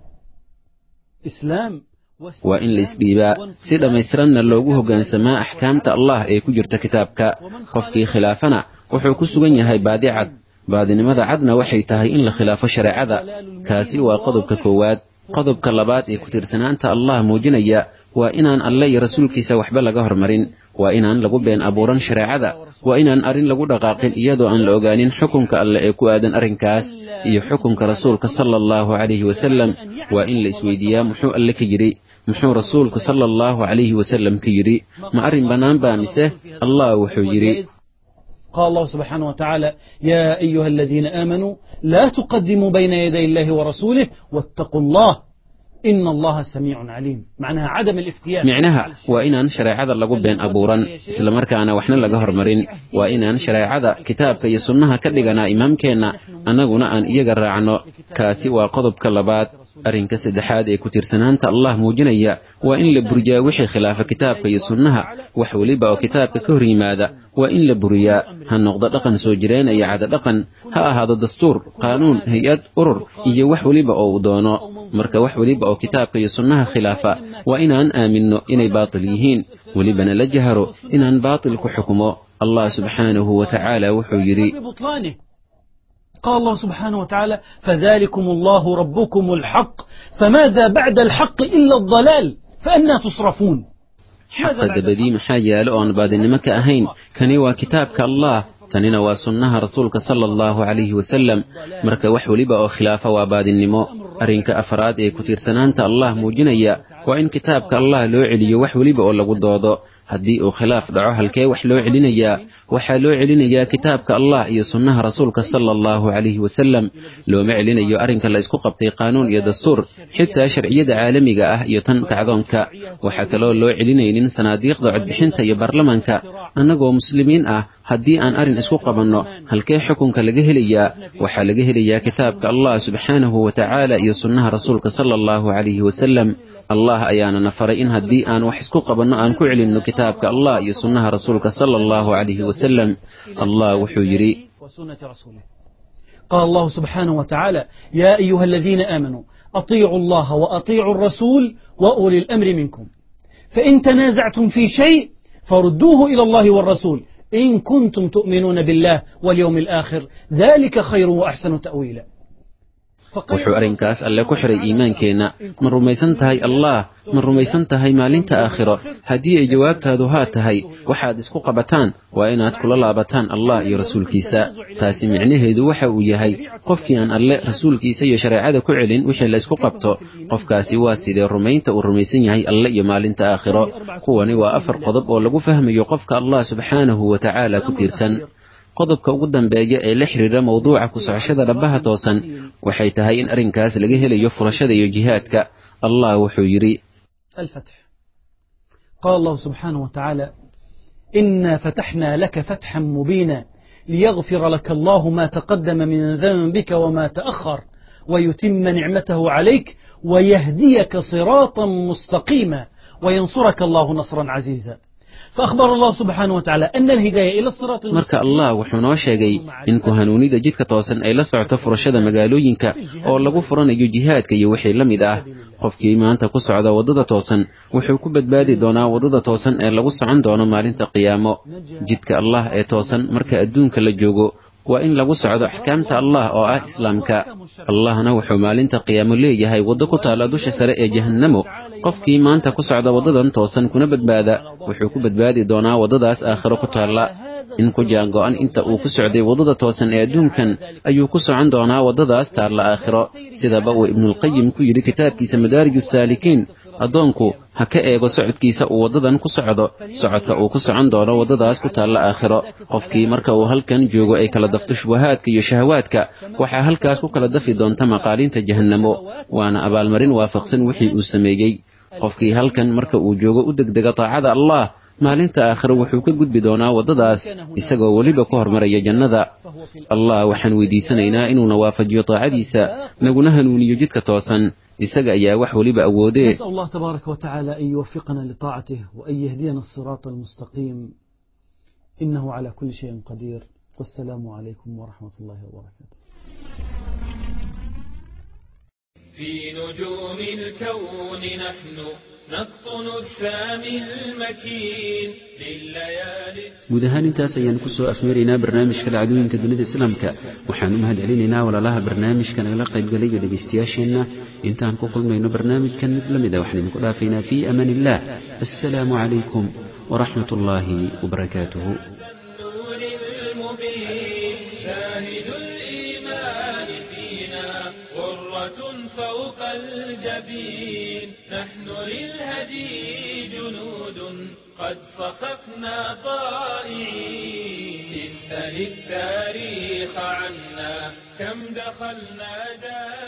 إسلام وإن لسبيبا سيدا ميسرنا لوغو هغانسما أحكامت الله أي كجرت كتابك قفكي خلافنا وحوكو سغن يهي بادعد baadinimada cadna waxay tahay in la khilaafo shareecada. kaasi waa qodobka koowaad. qodobka labaad ee ku tiirsanaanta Allah muujinaya waa inaan Alle iyo rasuulkiisa waxba laga hormarin, waa inaan lagu been abuuran shareecada, waa inaan arin lagu dhaqaaqin iyadoo aan la ogaanin xukunka Alle ee ku aadan arinkaas iyo xukunka rasuulka sallallahu alayhi wasallam. waa in la isweydiiyaa muxuu Alle ka yiri, muxuu rasuulku sallallahu alayhi wasallam ka yiri, ma arin banaan baa mise Allah wuxuu yiri. قال الله سبحانه وتعالى يا أيها الذين آمنوا لا تقدموا بين يدي الله ورسوله واتقوا الله إن الله سميع عليم. معناها عدم الافتيات، معناها وإن شريعة لغو بين أبورا إسلامركانا وحنا لغهر مرين، وإن شريعة كتابك يسنها كدغنا إمام كينا أنغنا أن إيغر عنه كاسي وقضب كاللبات. أرنك سدحاد إيه كتيرسنانت الله موجنيا وإن لبرجا وحي خلاف كتابك يسنها وحوليبا وكتابك كهري ماذا وإن لبريا هالنقضة لقن سوجرين أي عادة لقن هذا الدستور قانون هيئات أرر إيه وحوليبا أو دونو مركا وحوليبا أو كتابك يسنها خلافة وإن أن آمنوا إني باطليهين ولبنا لجهروا إن أن باطل كحكمه الله سبحانه وتعالى وحيري. قال الله سبحانه وتعالى فذلكم الله ربكم الحق فماذا بعد الحق إلا الضلال فأنا تصرفون. حق دبدي محايا لأن بعد نمك أهين كان وكتابك الله تنين وسنها رسولك صلى الله عليه وسلم مرك وحو لبا وخلافة وبعد النمو أرينك أفراد كتير سنانت الله موجنيا وإن كتابك الله لو علي وحو لبا ولا قدوضو haddii uu khilaaf dhaco halkee wax loo celinayaa? waxaa loo celinayaa kitaabka Allah iyo sunnaha rasuulka sallallahu alayhi wasallam. looma celinayo arrinka la isku qabtay qaanuun iyo dastuur, xitaa sharciyada caalamiga ah iyo tan kacdoonka. waxaa kaloo loo celinaynin sanaadiiqda codbixinta iyo baarlamaanka. annagoo muslimiin ah haddii aan arrin isku qabanno halkee xukunka laga helayaa? waxaa laga helayaa kitaabka Allah subhanahu wa ta'ala iyo sunnaha rasuulka sallallahu alayhi wasallam. الله أيانا نفر إن هدي أن وحسكو قبلنا أن كعل إنه كتابك الله يسنها رسولك صلى الله عليه وسلم. الله وحيري وسنة رسوله. قال الله سبحانه وتعالى يا أيها الذين آمنوا أطيعوا الله وأطيعوا الرسول وأولي الأمر منكم فإن تنازعتم في شيء فردوه إلى الله والرسول إن كنتم تؤمنون بالله واليوم الآخر ذلك خير وأحسن تأويلا. wuxuu arrinkaas alle ku xiray iimaankeenna. ma rumaysan tahay allah? ma rumaysan tahay maalinta aakhiro? haddii ay jawaabtaadu haa tahay waxaad isku qabataan waa inaad kula laabataan allah iyo rasuulkiisa. taasi micnaheedu waxa uu yahay qofkii aan alle rasuulkiisa iyo shareecada ku celin wixii la isku qabto qofkaasi waa sidee rumaynta uu rumaysan yahay alle iyo maalinta aakhiro. kuwani waa 4 qodob oo lagu fahmayo qofka allah subxaanahu wa ta'ala ku tiirsan. qodobka ugu dambeeya ee la xiriira mawduuca ku socoshada dhabaha toosan waxay tahay in arrinkaas laga helayo furashada iyo jihaadka. Allah wuxuu yiri الفتح. قال الله سبحانه وتعالى إنا فتحنا لك فتحا مبينا ليغفر لك الله ما تقدم من ذنبك وما تأخر ويتم نعمته عليك ويهديك صراطا مستقيما وينصرك الله نصرا عزيزا. فأخبر الله سبحانه وتعالى أن الهداية إلى الصراط المستقيم. marka Allah wuxuu noo sheegay in ku hanuunida jidka toosan ay la socoto furashada magaalooyinka oo lagu furanayo jihaadka iyo wixii la mid ah. qofkii maanta ku socda wadada toosan wuxuu ku badbaadi doonaa wadada toosan ee lagu socon doono maalinta qiyaamo. jidka Allah ee toosan marka adduunka la joogo waa in lagu socdo axkaamta Allah oo ah islaamka. Allahna wuxuu maalinta qiyaamo leeyahay wado ku taala dusha sare ee jahannamo. qofkii maanta ku socda wadadan toosan kuna badbaada wuxuu ku badbaadi doonaa wadadaas aakhiro ku taala. in ku jaango'an inta uu ku socday wadada toosan ee adduunkan ayuu ku socon doonaa wadadaas taala aakhiro. sidaba uu ibnul qayyim ku yiri kitaabkiisa madaarij saalikiin adoonku ha ka eego socodkiisa uu wadadan ku socdo socodka uu ku socon doono wadadaas ku taala aakhiro. qofkii marka uu halkan joogo ay kala dafto shubahaadka iyo shahawaadka waxaa halkaas ku kala dafi doonta maqaalinta jahannamo waana abaalmarin waafaqsan wixii uu sameeyay. qofkii halkan marka uu joogo u degdega taacada allah maalinta aakhiro wuxuu ka gudbi doonaa waddadaas isagoo weliba ku hormaraya jannada allah waxaan weydiisanaynaa inuuna waafajiyo taacadiisa naguna hanuuniyo jidka toosan isaga ayaa wax weliba awoodee نسأل الله تبارك وتعالى أن يوفقنا لطاعته وأن يهدينا الصراط المستقيم إنه على كل شيء قدير والسلام عليكم ورحمة الله وبركاته. في نجوم الكون نحن نقطن السامي المكين لليالي. guud ahaan intaas ayaan ku soo afmeeraynaa barnaamijka dhacdooyinka dunida islaamka waxaan u mahad celinaynaa walaalaha barnaamijka nagala qaybgalay iyo dhegaystayaasheenna intaan ku kulmayno barnaamijkan mid la mid a waxaan idinku dhaafaynaa fii amaan illah assalaamu calaykum waraxmat ullaahi wabarakaatuhu. شاهد الإيمان فينا غرة فوق الجبين نحن للهدي جنود قد صففنا طائعين اسأل التاريخ عنا كم دخلنا دار